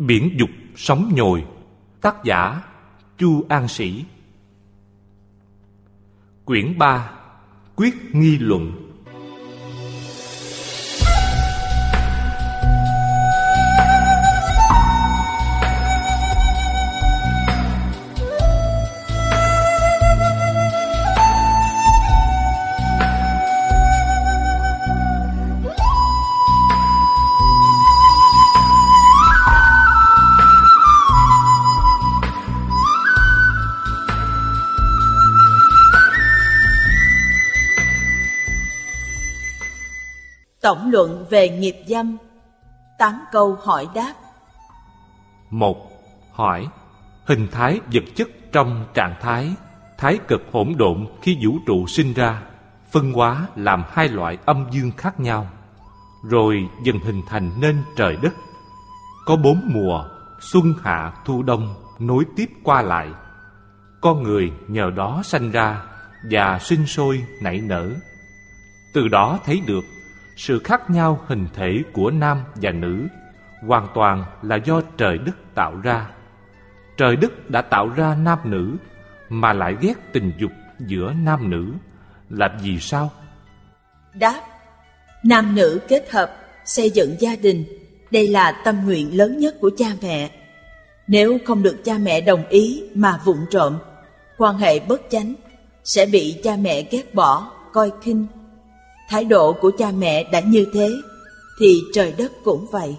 Biển dục sóng nhồi. Tác giả Chu An Sĩ. Quyển 3. Quyết nghi luận. Tổng luận về nghiệp dâm. 8 câu hỏi đáp. 1. Hỏi: hình thái vật chất trong trạng thái thái cực hỗn độn khi vũ trụ sinh ra, phân hóa làm hai loại âm dương khác nhau, rồi dần hình thành nên trời đất. Có 4 mùa, xuân hạ thu đông, nối tiếp qua lại. Con người nhờ đó sanh ra và sinh sôi nảy nở. Từ đó thấy được sự khác nhau hình thể của nam và nữ hoàn toàn là do trời đất tạo ra. Trời đất đã tạo ra nam nữ mà lại ghét tình dục giữa nam nữ là vì sao? Đáp: nam nữ kết hợp xây dựng gia đình, đây là tâm nguyện lớn nhất của cha mẹ. Nếu không được cha mẹ đồng ý mà vụng trộm, quan hệ bất chánh sẽ bị cha mẹ ghét bỏ, coi khinh. Thái độ của cha mẹ đã như thế thì trời đất cũng vậy.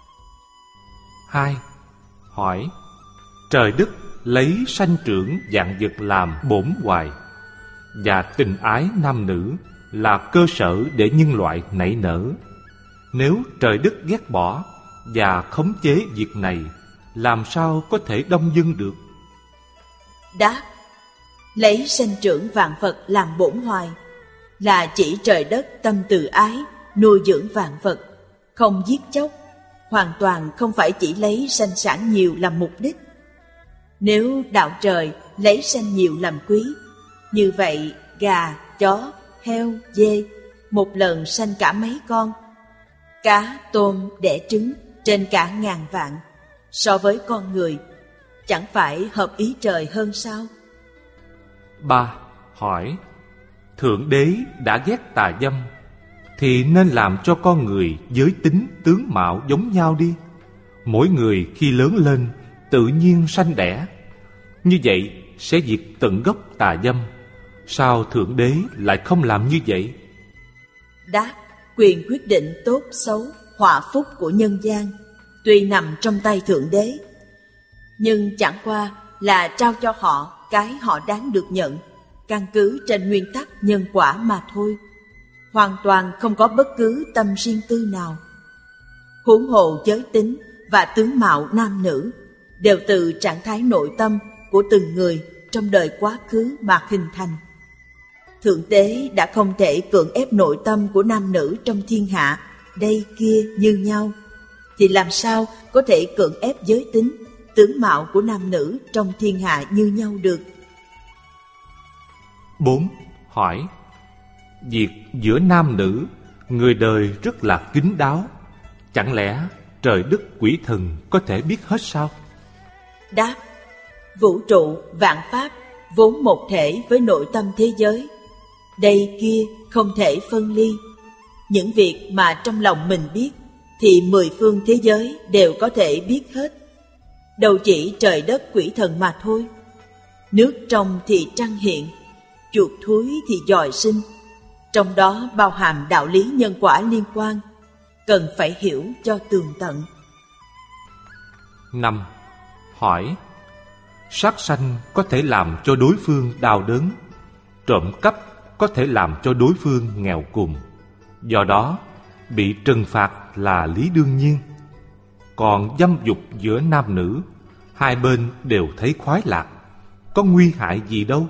2. Hỏi: trời đất lấy sanh trưởng vạn vật làm bổn hoài, và tình ái nam nữ là cơ sở để nhân loại nảy nở. Nếu trời đất ghét bỏ và khống chế việc này, làm sao có thể đông dân được? Đáp: lấy sanh trưởng vạn vật làm bổn hoài là chỉ trời đất tâm từ ái nuôi dưỡng vạn vật, không giết chóc, hoàn toàn không phải chỉ lấy sanh sản nhiều làm mục đích. Nếu đạo trời lấy sanh nhiều làm quý, như vậy gà, chó, heo, dê một lần sanh cả mấy con, cá, tôm đẻ trứng trên cả ngàn vạn, so với con người chẳng phải hợp ý trời hơn sao? 3. Hỏi: thượng đế đã ghét tà dâm, thì nên làm cho con người giới tính tướng mạo giống nhau đi. Mỗi người khi lớn lên tự nhiên sanh đẻ, như vậy sẽ diệt tận gốc tà dâm. Sao thượng đế lại không làm như vậy? Đáp: quyền quyết định tốt xấu, họa phúc của nhân gian tuy nằm trong tay thượng đế, nhưng chẳng qua là trao cho họ cái họ đáng được nhận, căn cứ trên nguyên tắc nhân quả mà thôi, hoàn toàn không có bất cứ tâm riêng tư nào. Huống hồ giới tính và tướng mạo nam nữ đều từ trạng thái nội tâm của từng người trong đời quá khứ mà hình thành. Thượng đế đã không thể cưỡng ép nội tâm của nam nữ trong thiên hạ đây kia như nhau, thì làm sao có thể cưỡng ép giới tính, tướng mạo của nam nữ trong thiên hạ như nhau được? 4. Hỏi: việc giữa nam nữ người đời rất là kín đáo, chẳng lẽ trời đất quỷ thần có thể biết hết sao? Đáp: vũ trụ vạn pháp vốn một thể với nội tâm thế giới, đây kia không thể phân ly. Những việc mà trong lòng mình biết thì 10 phương thế giới đều có thể biết hết, đâu chỉ trời đất quỷ thần mà thôi. Nước trong thì trăng hiện, chuột thúi thì giòi sinh, trong đó bao hàm đạo lý nhân quả liên quan, cần phải hiểu cho tường tận. 5. Hỏi: sát sanh có thể làm cho đối phương đau đớn, trộm cắp có thể làm cho đối phương nghèo cùng, do đó bị trừng phạt là lý đương nhiên. Còn dâm dục giữa nam nữ, hai bên đều thấy khoái lạc, có nguy hại gì đâu?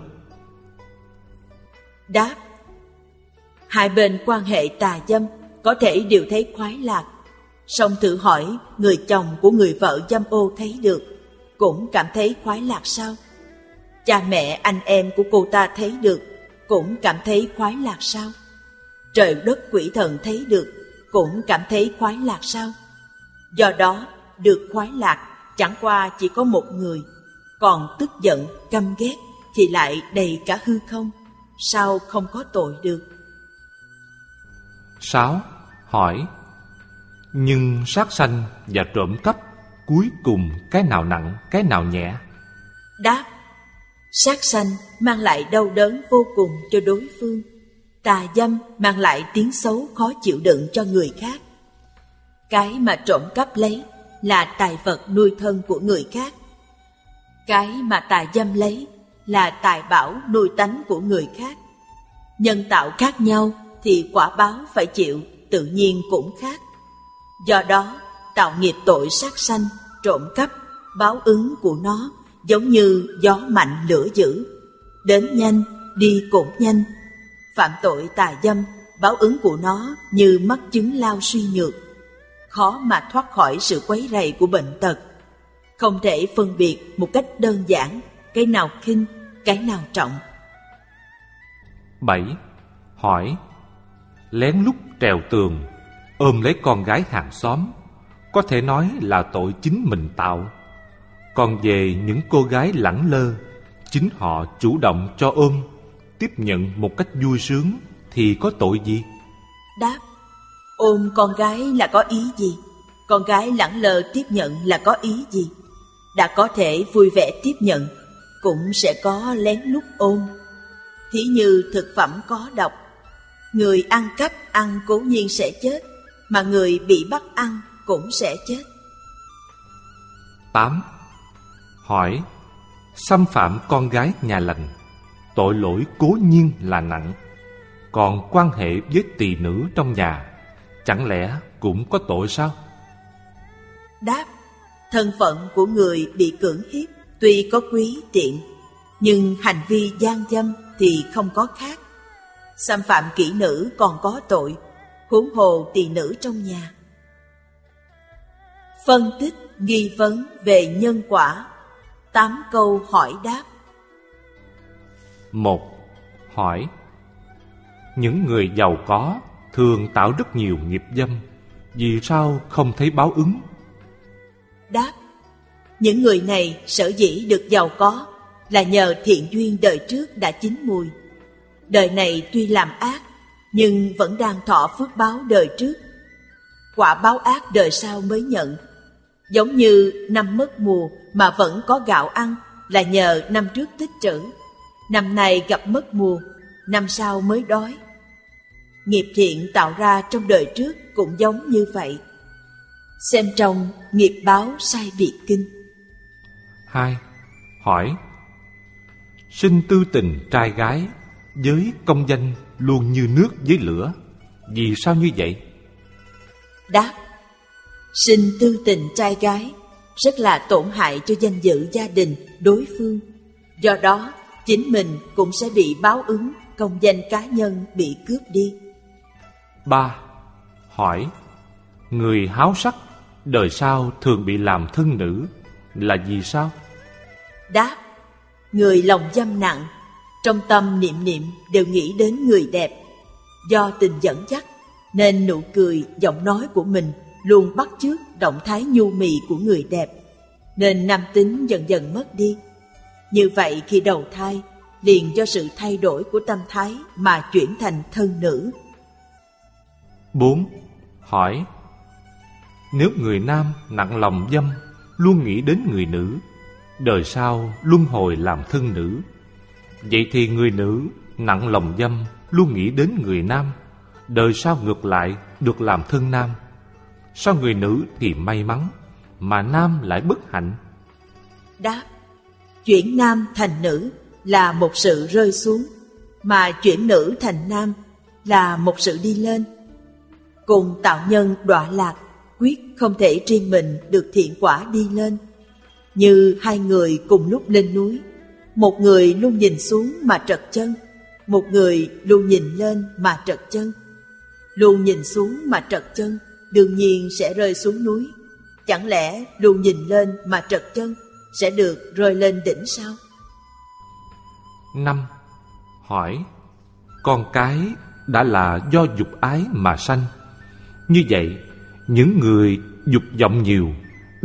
Đáp: hai bên quan hệ tà dâm có thể đều thấy khoái lạc, song thử hỏi người chồng của người vợ dâm ô thấy được, cũng cảm thấy khoái lạc sao? Cha mẹ anh em của cô ta thấy được, cũng cảm thấy khoái lạc sao? Trời đất quỷ thần thấy được, cũng cảm thấy khoái lạc sao? Do đó được khoái lạc chẳng qua chỉ có một người, còn tức giận, căm ghét thì lại đầy cả hư không, sao không có tội được? 6. Hỏi: nhưng sát sanh và trộm cắp cuối cùng cái nào nặng, cái nào nhẹ? Đáp: sát sanh mang lại đau đớn vô cùng cho đối phương, tà dâm mang lại tiếng xấu khó chịu đựng cho người khác. Cái mà trộm cắp lấy là tài vật nuôi thân của người khác. Cái mà tà dâm lấy là tài bảo nuôi tánh của người khác. Nhân tạo khác nhau thì quả báo phải chịu tự nhiên cũng khác. Do đó, tạo nghiệp tội sát sanh, trộm cắp, báo ứng của nó giống như gió mạnh lửa dữ, đến nhanh, đi cũng nhanh. Phạm tội tà dâm, báo ứng của nó như mắc chứng lao suy nhược, khó mà thoát khỏi sự quấy rầy của bệnh tật. Không thể phân biệt một cách đơn giản cái nào khinh, cái nào trọng. 7. Hỏi: lén lút trèo tường, ôm lấy con gái hàng xóm, có thể nói là tội chính mình tạo. Còn về những cô gái lẳng lơ, chính họ chủ động cho ôm, tiếp nhận một cách vui sướng, thì có tội gì? Đáp: ôm con gái là có ý gì? Con gái lẳng lơ tiếp nhận là có ý gì? Đã có thể vui vẻ tiếp nhận, cũng sẽ có lén lút ôm. Thí như thực phẩm có độc, người ăn cắp ăn cố nhiên sẽ chết, mà người bị bắt ăn cũng sẽ chết. 8. Hỏi: xâm phạm con gái nhà lành, tội lỗi cố nhiên là nặng. Còn quan hệ với tỳ nữ trong nhà, chẳng lẽ cũng có tội sao? Đáp: thân phận của người bị cưỡng hiếp tuy có quý tiện, nhưng hành vi gian dâm thì không có khác. Xâm phạm kỹ nữ còn có tội, huống hồ tỳ nữ trong nhà. Phân tích nghi vấn về nhân quả. 8 câu hỏi đáp. 1. Hỏi: những người giàu có thường tạo rất nhiều nghiệp dâm, vì sao không thấy báo ứng? Đáp: những người này sở dĩ được giàu có là nhờ thiện duyên đời trước đã chín mùi. Đời này tuy làm ác, nhưng vẫn đang thọ phước báo đời trước. Quả báo ác đời sau mới nhận. Giống như năm mất mùa mà vẫn có gạo ăn là nhờ năm trước tích trữ. Năm nay gặp mất mùa, năm sau mới đói. Nghiệp thiện tạo ra trong đời trước cũng giống như vậy. Xem trong Nghiệp báo sai biệt kinh. 2. Hỏi: sinh tư tình trai gái với công danh luôn như nước với lửa, vì sao như vậy? Đáp: sinh tư tình trai gái rất là tổn hại cho danh dự gia đình đối phương. Do đó, chính mình cũng sẽ bị báo ứng công danh cá nhân bị cướp đi. 3. Hỏi: người háo sắc đời sau thường bị làm thân nữ, là vì sao? Đáp: người lòng dâm nặng, trong tâm niệm niệm đều nghĩ đến người đẹp. Do tình dẫn dắt, nên nụ cười, giọng nói của mình luôn bắt chước động thái nhu mì của người đẹp, nên nam tính dần dần mất đi. Như vậy khi đầu thai, liền do sự thay đổi của tâm thái mà chuyển thành thân nữ. 4. Hỏi: nếu người nam nặng lòng dâm, luôn nghĩ đến người nữ, đời sau luân hồi làm thân nữ, vậy thì người nữ nặng lòng dâm, luôn nghĩ đến người nam, đời sau ngược lại được làm thân nam. Sao người nữ thì may mắn, mà nam lại bất hạnh? Đáp: chuyển nam thành nữ là một sự rơi xuống, mà chuyển nữ thành nam là một sự đi lên. Cùng tạo nhân đọa lạc, quyết không thể riêng mình được thiện quả đi lên. Như hai người cùng lúc lên núi, một người luôn nhìn xuống mà trật chân, một người luôn nhìn lên mà trật chân. Luôn nhìn xuống mà trật chân đương nhiên sẽ rơi xuống núi. Chẳng lẽ luôn nhìn lên mà trật chân sẽ được rơi lên đỉnh sao? 5. Hỏi: con cái đã là do dục ái mà sanh, như vậy những người dục vọng nhiều,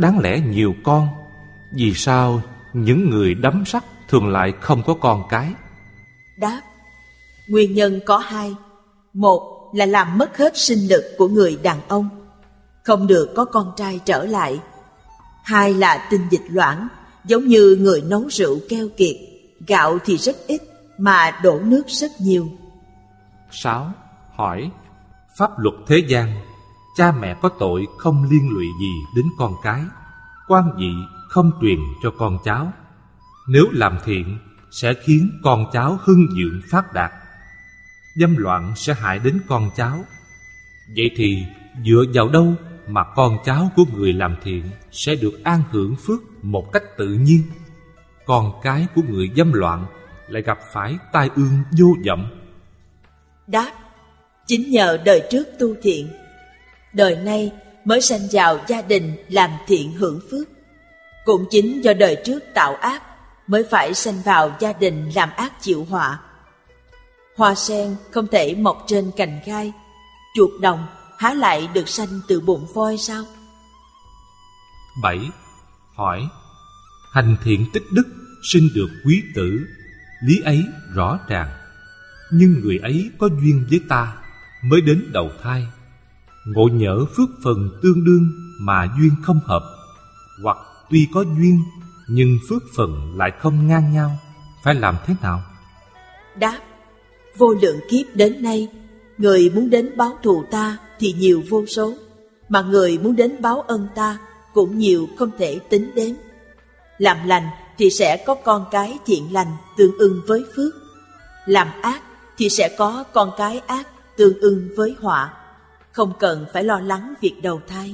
đáng lẽ nhiều con. Vì sao những người đắm sắc thường lại không có con cái? Đáp: nguyên nhân có hai. Một là làm mất hết sinh lực của người đàn ông, không được có con trai trở lại. Hai là tinh dịch loãng, giống như người nấu rượu keo kiệt, gạo thì rất ít mà đổ nước rất nhiều. 6. Hỏi: pháp luật thế gian, cha mẹ có tội không liên lụy gì đến con cái, quan vị không truyền cho con cháu. Nếu làm thiện sẽ khiến con cháu hưng vượng phát đạt, dâm loạn sẽ hại đến con cháu. Vậy thì dựa vào đâu mà con cháu của người làm thiện sẽ được an hưởng phước một cách tự nhiên, con cái của người dâm loạn lại gặp phải tai ương vô vọng? Đáp: chính nhờ đời trước tu thiện, đời nay mới sanh vào gia đình làm thiện hưởng phước. Cũng chính do đời trước tạo ác mới phải sanh vào gia đình làm ác chịu họa. Hoa sen không thể mọc trên cành gai, chuột đồng há lại được sanh từ bụng voi sao? 7. Hỏi: hành thiện tích đức sinh được quý tử, lý ấy rõ ràng. Nhưng người ấy có duyên với ta mới đến đầu thai, ngộ nhỡ phước phần tương đương mà duyên không hợp, hoặc tuy có duyên nhưng phước phần lại không ngang nhau, phải làm thế nào? Đáp: vô lượng kiếp đến nay, người muốn đến báo thù ta thì nhiều vô số, mà người muốn đến báo ân ta cũng nhiều không thể tính đến. Làm lành thì sẽ có con cái thiện lành tương ưng với phước, làm ác thì sẽ có con cái ác tương ưng với họa, không cần phải lo lắng việc đầu thai.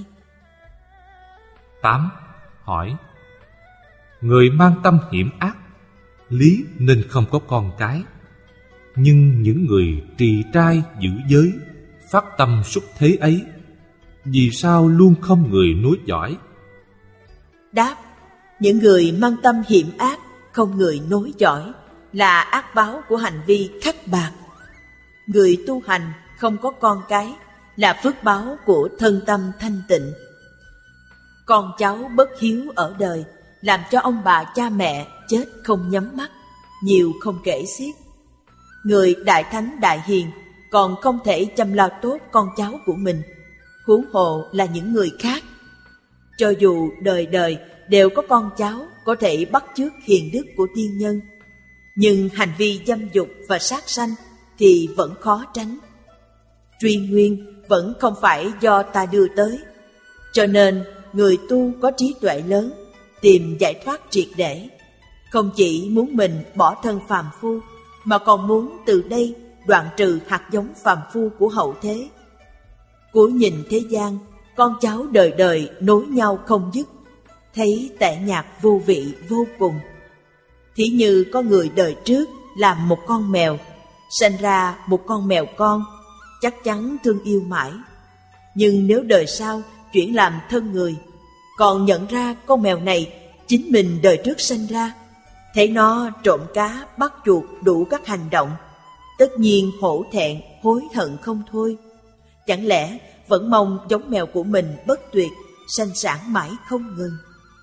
8. Hỏi: người mang tâm hiểm ác, lý nên không có con cái, nhưng những người trì trai giữ giới, phát tâm xuất thế ấy, vì sao luôn không người nối dõi? Đáp: những người mang tâm hiểm ác, không người nối dõi là ác báo của hành vi khắc bạc. Người tu hành không có con cái là phước báo của thân tâm thanh tịnh. Con cháu bất hiếu ở đời làm cho ông bà cha mẹ chết không nhắm mắt, nhiều không kể xiết. Người đại thánh đại hiền còn không thể chăm lo tốt con cháu của mình, huống hồ là những người khác. Cho dù đời đời đều có con cháu có thể bắt chước hiền đức của tiên nhân, nhưng hành vi dâm dục và sát sanh thì vẫn khó tránh. Truy nguyên vẫn không phải do ta đưa tới, cho nên người tu có trí tuệ lớn, tìm giải thoát triệt để, không chỉ muốn mình bỏ thân phàm phu, mà còn muốn từ đây đoạn trừ hạt giống phàm phu của hậu thế. Cuối nhìn thế gian, con cháu đời đời nối nhau không dứt, thấy tẻ nhạt vô vị vô cùng. Thí như có người đời trước làm một con mèo, sanh ra một con mèo con, chắc chắn thương yêu mãi. Nhưng nếu đời sau chuyển làm thân người, còn nhận ra con mèo này chính mình đời trước sanh ra, thấy nó trộm cá bắt chuột đủ các hành động, tất nhiên hổ thẹn hối hận không thôi. Chẳng lẽ vẫn mong giống mèo của mình bất tuyệt, sanh sản mãi không ngừng?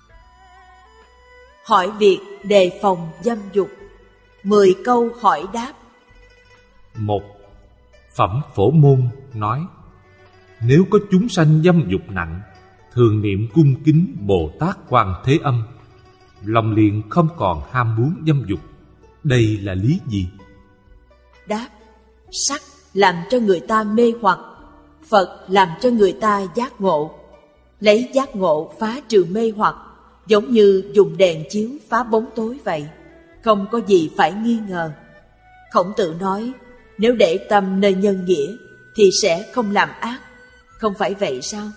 Hỏi việc đề phòng dâm dục. 10 câu hỏi đáp. 1. Phẩm Phổ Môn nói: nếu có chúng sanh dâm dục nặng, thường niệm cung kính Bồ Tát Quan Thế Âm, lòng liền không còn ham muốn dâm dục. Đây là lý gì? Đáp: sắc làm cho người ta mê hoặc, Phật làm cho người ta giác ngộ. Lấy giác ngộ phá trừ mê hoặc, giống như dùng đèn chiếu phá bóng tối vậy, không có gì phải nghi ngờ. Khổng Tử nói, nếu để tâm nơi nhân nghĩa thì sẽ không làm ác, không phải vậy sao?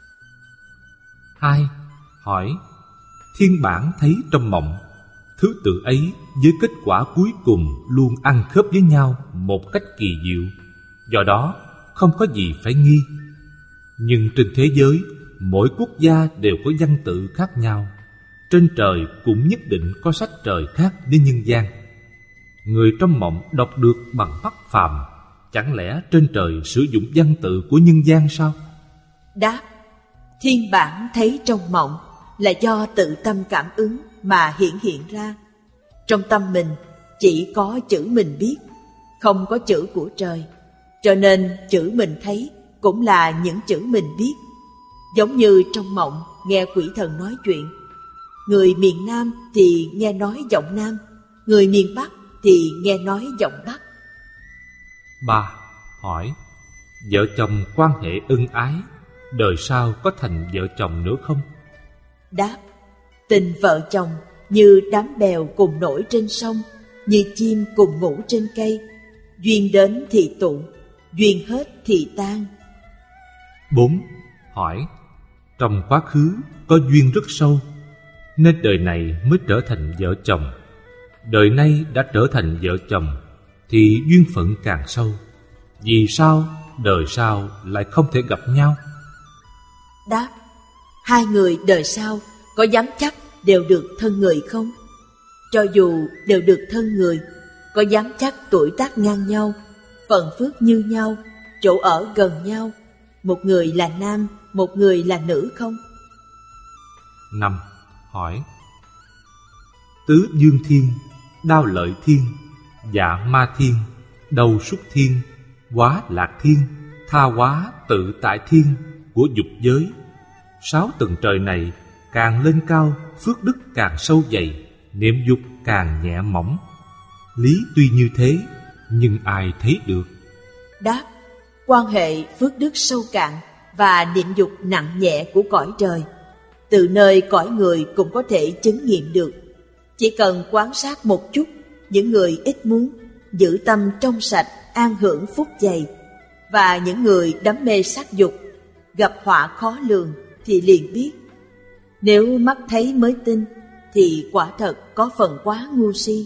2. Hỏi: thiên bản thấy trong mộng, thứ tự ấy với kết quả cuối cùng luôn ăn khớp với nhau một cách kỳ diệu, do đó không có gì phải nghi. Nhưng trên thế giới, mỗi quốc gia đều có văn tự khác nhau, trên trời cũng nhất định có sách trời khác với nhân gian. Người trong mộng đọc được bằng mắt phàm, chẳng lẽ trên trời sử dụng văn tự của nhân gian sao? Đáp: thiên bản thấy trong mộng là do tự tâm cảm ứng mà hiện ra. Trong tâm mình chỉ có chữ mình biết, không có chữ của trời, cho nên chữ mình thấy cũng là những chữ mình biết. Giống như trong mộng nghe quỷ thần nói chuyện, người miền Nam thì nghe nói giọng Nam, người miền Bắc thì nghe nói giọng Bắc. 3. Hỏi: vợ chồng quan hệ ân ái, đời sau có thành vợ chồng nữa không? Đáp: tình vợ chồng như đám bèo cùng nổi trên sông, như chim cùng ngủ trên cây, duyên đến thì tụ, duyên hết thì tan. 4. Hỏi: trong quá khứ có duyên rất sâu, nên đời này mới trở thành vợ chồng. Đời nay đã trở thành vợ chồng thì duyên phận càng sâu. Vì sao đời sau lại không thể gặp nhau? Đáp: hai người đời sau có dám chắc đều được thân người không? Cho dù đều được thân người, có dám chắc tuổi tác ngang nhau, phận phước như nhau, chỗ ở gần nhau, một người là nam, một người là nữ không? 5. Hỏi: tứ dương thiên, đao lợi thiên, dạ ma thiên, đầu xuất thiên, hóa lạc thiên, tha hóa tự tại thiên của dục giới, 6 tầng trời này càng lên cao, phước đức càng sâu dày, niệm dục càng nhẹ mỏng. Lý tuy như thế, nhưng ai thấy được? Đáp: quan hệ phước đức sâu cạn và niệm dục nặng nhẹ của cõi trời, từ nơi cõi người cũng có thể chứng nghiệm được. Chỉ cần quan sát một chút những người ít muốn, giữ tâm trong sạch, an hưởng phúc dày, và những người đắm mê sắc dục, gặp họa khó lường, thì liền biết. Nếu mắt thấy mới tin thì quả thật có phần quá ngu si.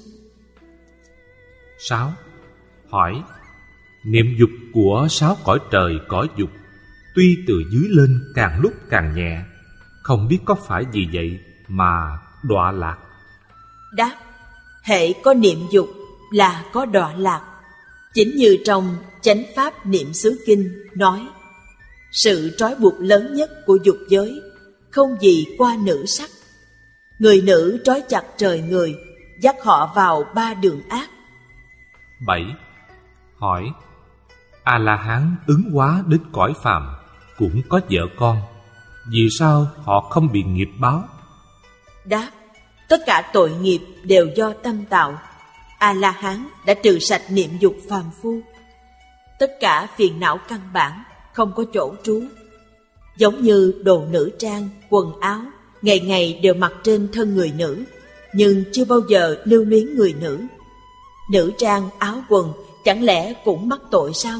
6. Hỏi: niệm dục của 6 cõi trời cõi dục, tuy từ dưới lên càng lúc càng nhẹ, không biết có phải vì vậy mà đọa lạc? Đáp: hễ có niệm dục là có đọa lạc. Chính như trong Chánh Pháp Niệm xứ Kinh nói, sự trói buộc lớn nhất của dục giới không gì qua nữ sắc. Người nữ trói chặt trời người, dắt họ vào 3 đường ác. 7. Hỏi: A-la-hán ứng hóa đến cõi phàm cũng có vợ con, vì sao họ không bị nghiệp báo? Đáp: tất cả tội nghiệp đều do tâm tạo. A-la-hán đã trừ sạch niệm dục phàm phu. Tất cả phiền não căn bản không có chỗ trú. Giống như đồ nữ trang, quần áo, ngày ngày đều mặc trên thân người nữ, nhưng chưa bao giờ lưu luyến người nữ. Nữ trang, áo quần chẳng lẽ cũng mắc tội sao?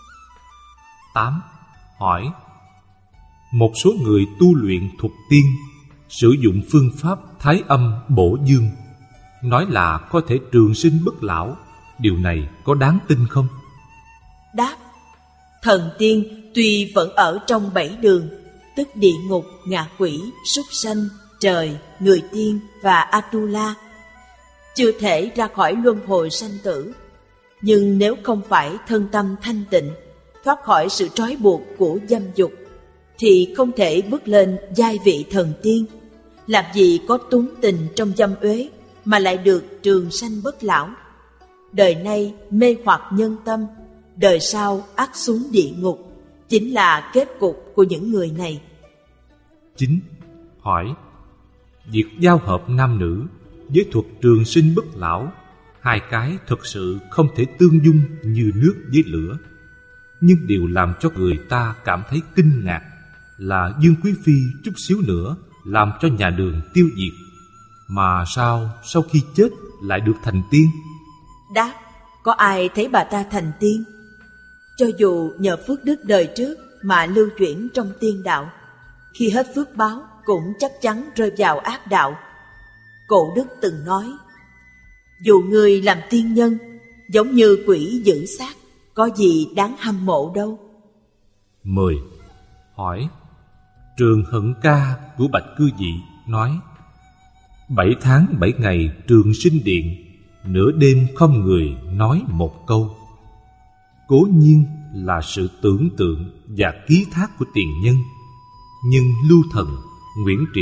8. Hỏi: một số người tu luyện thuộc tiên, sử dụng phương pháp thái âm bổ dương, nói là có thể trường sinh bất lão, điều này có đáng tin không? Đáp: thần tiên tuy vẫn ở trong 7 đường, tức địa ngục, ngạ quỷ, súc sanh, trời, người tiên và Atula, chưa thể ra khỏi luân hồi sanh tử. Nhưng nếu không phải thân tâm thanh tịnh, thoát khỏi sự trói buộc của dâm dục, thì không thể bước lên giai vị thần tiên. Làm gì có túng tình trong dâm uế mà lại được trường sanh bất lão. Đời nay mê hoặc nhân tâm, đời sau ắt xuống địa ngục, chính là kết cục của những người này. 9. Hỏi: việc giao hợp nam nữ với thuật trường sinh bất lão, hai cái thực sự không thể tương dung như nước với lửa. Nhưng điều làm cho người ta cảm thấy kinh ngạc là Dương Quý Phi chút xíu nữa làm cho nhà Đường tiêu diệt, mà sao sau khi chết lại được thành tiên? Đáp: có ai thấy bà ta thành tiên? Cho dù nhờ phước đức đời trước mà lưu chuyển trong tiên đạo, khi hết phước báo cũng chắc chắn rơi vào ác đạo. Cổ đức từng nói, dù người làm tiên nhân, giống như quỷ giữ xác, có gì đáng hâm mộ đâu. 10. Hỏi: Trường Hận Ca của Bạch Cư Dị nói, 7 tháng 7 ngày trường sinh điện, nửa đêm không người nói một câu. Cố nhiên là sự tưởng tượng và ký thác của tiền nhân, nhưng Lưu Thần, Nguyễn Triệu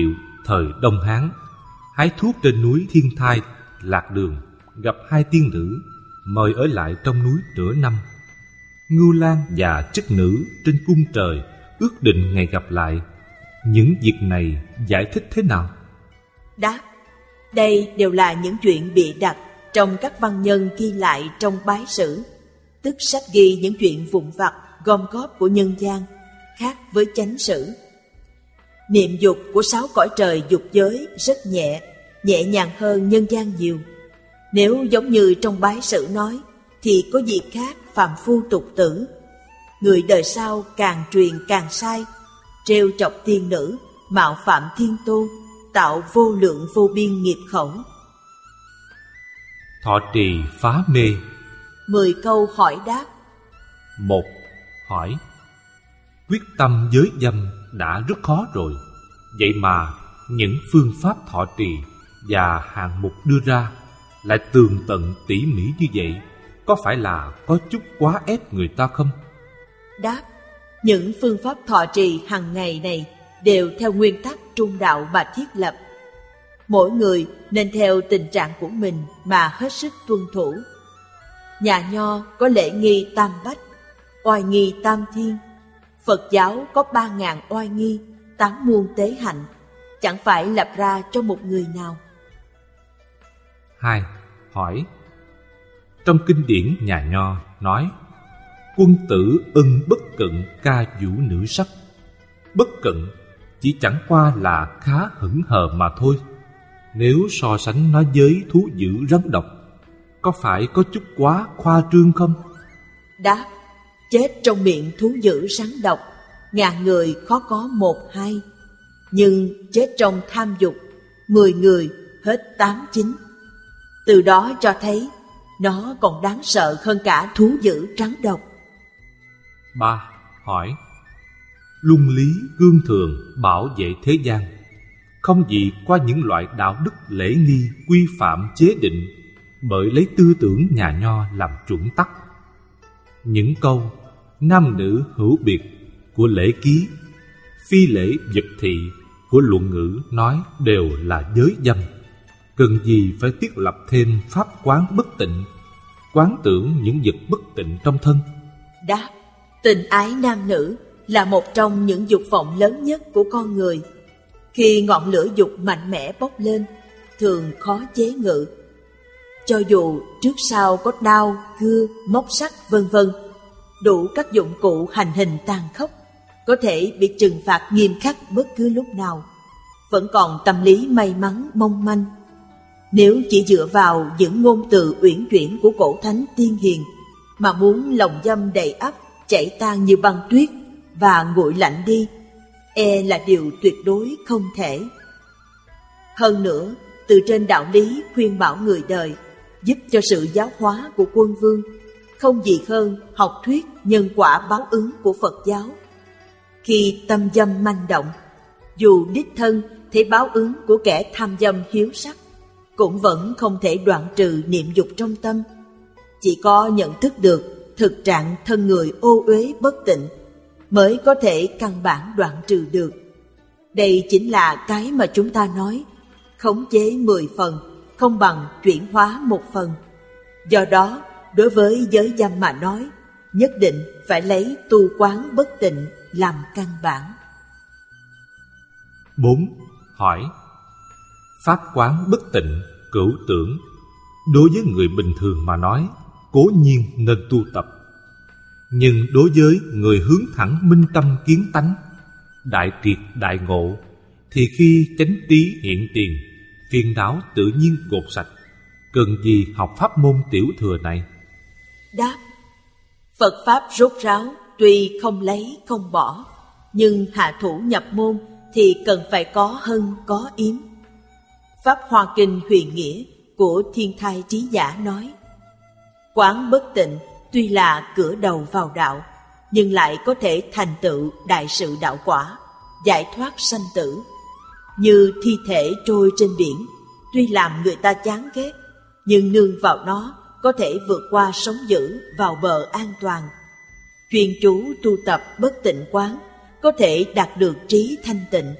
thời Đông Hán, hái thuốc trên núi Thiên Thai, lạc đường, gặp hai tiên nữ, mời ở lại trong núi nửa năm. Ngưu Lang và chức nữ trên cung trời ước định ngày gặp lại. Những việc này giải thích thế nào? Đáp: đây đều là những chuyện bịa đặt trong các văn nhân ghi lại trong bái sử, tức sách ghi những chuyện vụn vặt gom góp của nhân gian, khác với chánh sử. Niệm dục của 6 cõi trời dục giới rất nhẹ nhàng hơn nhân gian nhiều. Nếu giống như trong bái sử nói, thì có gì khác phàm phu tục tử. Người đời sau càng truyền càng sai, trêu chọc tiên nữ, mạo phạm thiên tôn, tạo vô lượng vô biên nghiệp khẩu. Thọ trì phá mê. 10 câu hỏi đáp. 1. Hỏi: quyết tâm giới dâm đã rất khó rồi, vậy mà những phương pháp thọ trì và hạng mục đưa ra lại tường tận tỉ mỉ như vậy, có phải là có chút quá ép người ta không? Đáp: những phương pháp thọ trì hàng ngày này đều theo nguyên tắc trung đạo mà thiết lập. Mỗi người nên theo tình trạng của mình mà hết sức tuân thủ. Nhà Nho có lễ nghi tam bách, oai nghi tam thiên. Phật giáo có 3.000 oai nghi, 8 muôn tế hạnh, chẳng phải lập ra cho một người nào. 2. Hỏi: trong kinh điển nhà Nho nói quân tử ân bất cận ca vũ nữ sắc. Bất cận chỉ chẳng qua là khá hững hờ mà thôi. Nếu so sánh nó với thú dữ rắn độc, có phải có chút quá khoa trương không? Đáp: chết trong miệng thú dữ rắn độc, 1000 người khó có 1-2. Nhưng chết trong tham dục, 10 người hết 8-9. Từ đó cho thấy nó còn đáng sợ hơn cả thú dữ rắn độc. 3. Hỏi: luân lý cương thường bảo vệ thế gian, không gì qua những loại đạo đức lễ nghi quy phạm chế định bởi lấy tư tưởng nhà Nho làm chuẩn tắc. Những câu nam nữ hữu biệt của lễ ký, phi lễ vật thị của luận ngữ nói đều là giới dâm. Cần gì phải thiết lập thêm pháp quán bất tịnh, quán tưởng những vật bất tịnh trong thân? Đáp: tình ái nam nữ là một trong những dục vọng lớn nhất của con người. Khi ngọn lửa dục mạnh mẽ bốc lên, thường khó chế ngự. Cho dù trước sau có đao, cưa, móc sắt vân vân, đủ các dụng cụ hành hình tàn khốc, có thể bị trừng phạt nghiêm khắc bất cứ lúc nào, vẫn còn tâm lý may mắn mong manh. Nếu chỉ dựa vào những ngôn từ uyển chuyển của cổ thánh tiên hiền mà muốn lòng dâm đầy ắp chảy tan như băng tuyết và nguội lạnh đi, e là điều tuyệt đối không thể. Hơn nữa, từ trên đạo lý khuyên bảo người đời, giúp cho sự giáo hóa của quân vương, không gì hơn học thuyết nhân quả báo ứng của Phật giáo. Khi tâm dâm manh động, dù đích thân thấy báo ứng của kẻ tham dâm hiếu sắc, cũng vẫn không thể đoạn trừ niệm dục trong tâm. Chỉ có nhận thức được thực trạng thân người ô uế bất tịnh mới có thể căn bản đoạn trừ được. Đây chính là cái mà chúng ta nói khống chế 10 phần không bằng chuyển hóa 1 phần. Do đó, đối với giới dâm mà nói, nhất định phải lấy tu quán bất tịnh làm căn bản. 4. Hỏi: pháp quán bất tịnh, cửu tưởng, đối với người bình thường mà nói, cố nhiên nên tu tập. Nhưng đối với người hướng thẳng minh tâm kiến tánh, đại triệt đại ngộ, thì khi chánh trí hiện tiền, phiền não tự nhiên gột sạch, cần gì học pháp môn tiểu thừa này? Đáp: Phật pháp rốt ráo, tuy không lấy không bỏ, nhưng hạ thủ nhập môn thì cần phải có hân có yếm. Pháp Hoa Kinh Huyền Nghĩa của Thiên Thai Trí Giả nói: quán bất tịnh tuy là cửa đầu vào đạo, nhưng lại có thể thành tựu đại sự đạo quả, giải thoát sanh tử. Như thi thể trôi trên biển, tuy làm người ta chán ghét, nhưng nương vào nó có thể vượt qua sóng dữ vào bờ an toàn. Chuyên chú tu tập bất tịnh quán, có thể đạt được trí thanh tịnh,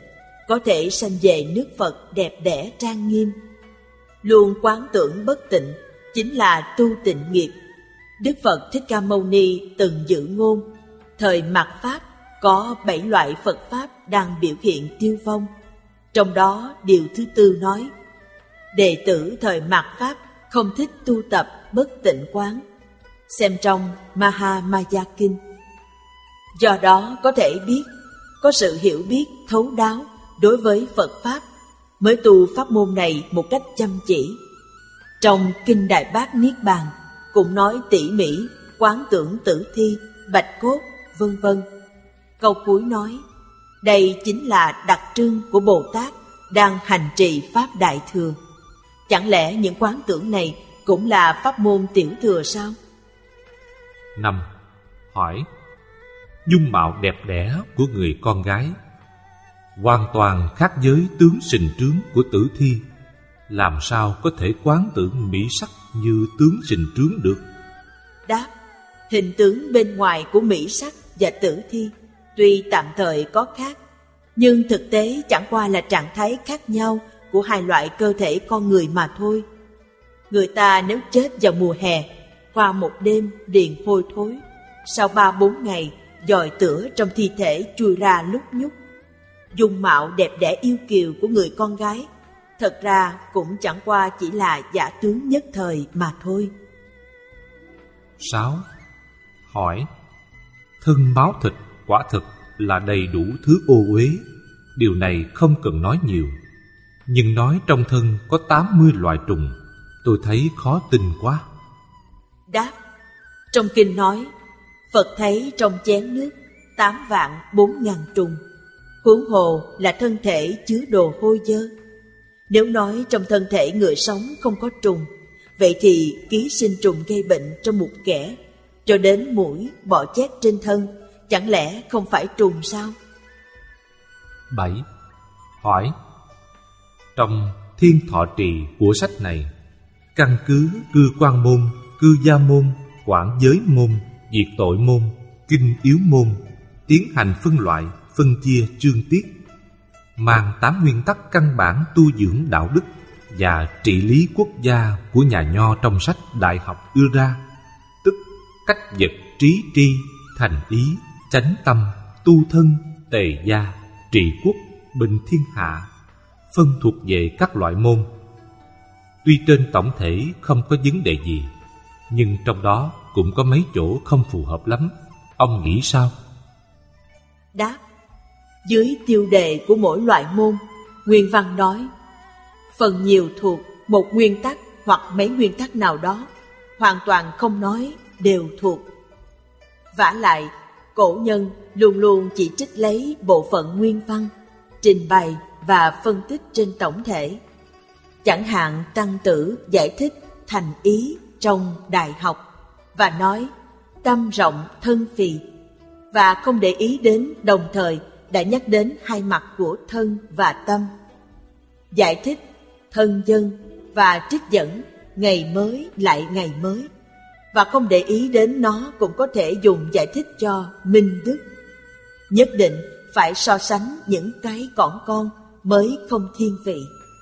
có thể sanh về nước Phật đẹp đẽ trang nghiêm. Luôn quán tưởng bất tịnh chính là tu tịnh nghiệp. Đức Phật Thích Ca Mâu Ni từng dự ngôn, thời mạt Pháp có 7 loại Phật Pháp đang biểu hiện tiêu vong. Trong đó điều thứ tư nói, đệ tử thời mạt Pháp không thích tu tập bất tịnh quán. Xem trong Mahamaya Kinh. Do đó có thể biết, có sự hiểu biết thấu đáo đối với Phật Pháp mới tu pháp môn này một cách chăm chỉ. Trong Kinh Đại Bát Niết Bàn cũng nói tỉ mỉ quán tưởng tử thi, bạch cốt, vân vân. Câu cuối nói, đây chính là đặc trưng của Bồ Tát đang hành trì Pháp Đại Thừa. Chẳng lẽ những quán tưởng này cũng là pháp môn tiểu thừa sao? 5. Hỏi: dung mạo đẹp đẽ của người con gái hoàn toàn khác với tướng sình trướng của tử thi, làm sao có thể quán tưởng mỹ sắc như tướng sình trướng được? Đáp: hình tướng bên ngoài của mỹ sắc và tử thi tuy tạm thời có khác, nhưng thực tế chẳng qua là trạng thái khác nhau của hai loại cơ thể con người mà thôi. Người ta nếu chết vào mùa hè, qua một đêm liền hôi thối, sau 3-4 ngày dòi tửa trong thi thể chui ra lúc nhúc. Dung mạo đẹp đẽ yêu kiều của người con gái thật ra cũng chẳng qua chỉ là giả tướng nhất thời mà thôi. 6. Hỏi: thân máu thịt quả thực là đầy đủ thứ ô uế, điều này không cần nói nhiều. Nhưng nói trong thân có 80 loài trùng, tôi thấy khó tin quá. Đáp: trong kinh nói, Phật thấy trong chén nước 8.400.000 trùng, huống hồ là thân thể chứa đồ hôi dơ. Nếu nói trong thân thể người sống không có trùng, vậy thì ký sinh trùng gây bệnh trong một kẻ, cho đến mũi, bọ chét trên thân, chẳng lẽ không phải trùng sao? 7. Hỏi: trong Thiên Thọ Trì của sách này, căn cứ cư quan môn, cư gia môn, quảng giới môn, diệt tội môn, kinh yếu môn, tiến hành phân loại, phân chia chương tiết, mang 8 nguyên tắc căn bản tu dưỡng đạo đức và trị lý quốc gia của nhà Nho trong sách Đại học đưa ra, tức cách vật trí tri, thành ý, chánh tâm, tu thân, tề gia, trị quốc, bình thiên hạ, phân thuộc về các loại môn. Tuy trên tổng thể không có vấn đề gì, nhưng trong đó cũng có mấy chỗ không phù hợp lắm. Ông nghĩ sao? Đáp: dưới tiêu đề của mỗi loại môn, nguyên văn nói phần nhiều thuộc một nguyên tắc hoặc mấy nguyên tắc nào đó, hoàn toàn không nói đều thuộc. Vả lại, cổ nhân luôn luôn chỉ trích lấy bộ phận nguyên văn, trình bày và phân tích trên tổng thể. Chẳng hạn Tăng Tử giải thích thành ý trong Đại học và nói tâm rộng thân phì, và không để ý đến đồng thời đã nhắc đến hai mặt của thân và tâm. Giải thích thân dân và trích dẫn ngày mới lại ngày mới, và không để ý đến nó cũng có thể dùng giải thích cho minh đức. Nhất định phải so sánh những cái cỏn con mới không thiên vị.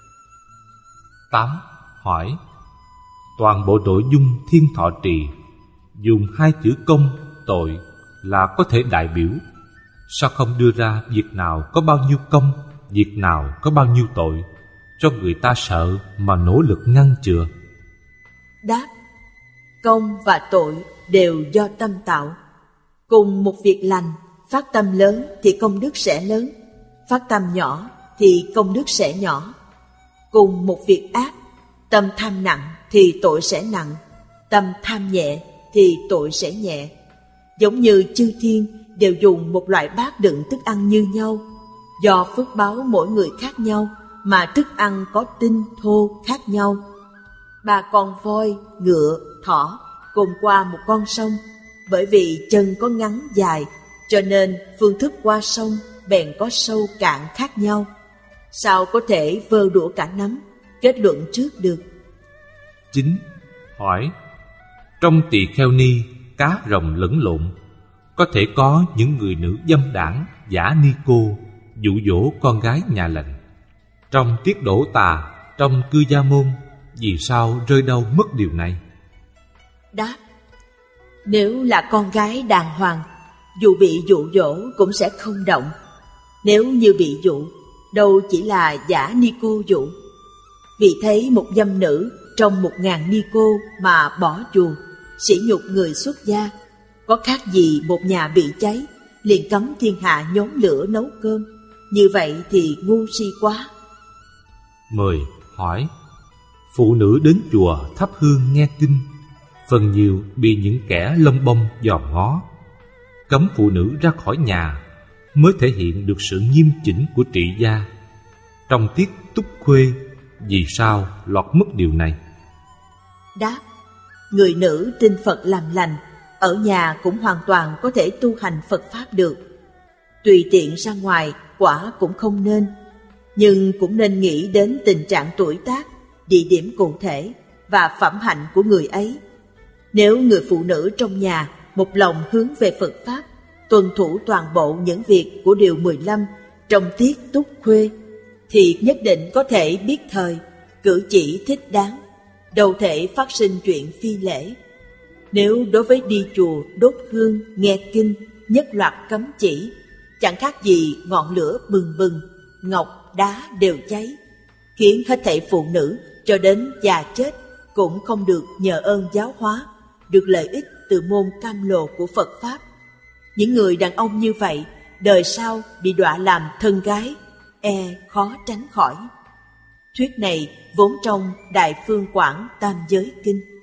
8. Hỏi: toàn bộ nội dung Thiên Thọ Trì dùng 2 chữ công, tội là có thể đại biểu, sao không đưa ra việc nào có bao nhiêu công, việc nào có bao nhiêu tội, cho người ta sợ mà nỗ lực ngăn chừa? Đáp: công và tội đều do tâm tạo. Cùng một việc lành, phát tâm lớn thì công đức sẽ lớn, phát tâm nhỏ thì công đức sẽ nhỏ. Cùng một việc ác, tâm tham nặng thì tội sẽ nặng, tâm tham nhẹ thì tội sẽ nhẹ. Giống như chư thiên đều dùng một loại bát đựng thức ăn như nhau, do phước báo mỗi người khác nhau mà thức ăn có tinh thô khác nhau. 3 con voi, ngựa, thỏ cùng qua một con sông, bởi vì chân có ngắn dài, cho nên phương thức qua sông bèn có sâu cạn khác nhau. Sao có thể vơ đũa cả nắm, kết luận trước được? 9. Hỏi: trong tỳ kheo ni, cá rồng lẫn lộn, có thể có những người nữ dâm đảng, giả ni cô, dụ dỗ con gái nhà lệnh. Trong Tiết Đỗ Tà, trong Cư Gia Môn, vì sao rơi đâu mất điều này? Đáp: nếu là con gái đàng hoàng, dù bị dụ dỗ cũng sẽ không động. Nếu như bị dụ, đâu chỉ là giả ni cô dụ. Vì thấy một dâm nữ trong 1000 ni cô mà bỏ chùa, sỉ nhục người xuất gia, có khác gì một nhà bị cháy liền cấm thiên hạ nhóm lửa nấu cơm. Như vậy thì ngu si quá. 10. Hỏi: phụ nữ đến chùa thắp hương nghe kinh, phần nhiều bị những kẻ lông bông dòm ngó. Cấm phụ nữ ra khỏi nhà mới thể hiện được sự nghiêm chỉnh của trị gia. Trong Tiết Túc Khuê, vì sao lọt mất điều này? Đáp: người nữ tin Phật làm lành, ở nhà cũng hoàn toàn có thể tu hành Phật Pháp được. Tùy tiện ra ngoài quả cũng không nên, nhưng cũng nên nghĩ đến tình trạng tuổi tác, địa điểm cụ thể và phẩm hạnh của người ấy. Nếu người phụ nữ trong nhà một lòng hướng về Phật Pháp, tuân thủ toàn bộ những việc của điều 15 trong Tiết Túc Khuê, thì nhất định có thể biết thời, cử chỉ thích đáng, đâu thể phát sinh chuyện phi lễ. Nếu đối với đi chùa, đốt hương, nghe kinh, nhất loạt cấm chỉ, chẳng khác gì ngọn lửa bừng bừng, ngọc, đá đều cháy, khiến hết thảy phụ nữ cho đến già chết cũng không được nhờ ơn giáo hóa, được lợi ích từ môn cam lồ của Phật Pháp. Những người đàn ông như vậy, đời sau bị đọa làm thân gái, khó tránh khỏi. Thuyết này vốn trong Đại Phương Quảng Tam Giới Kinh.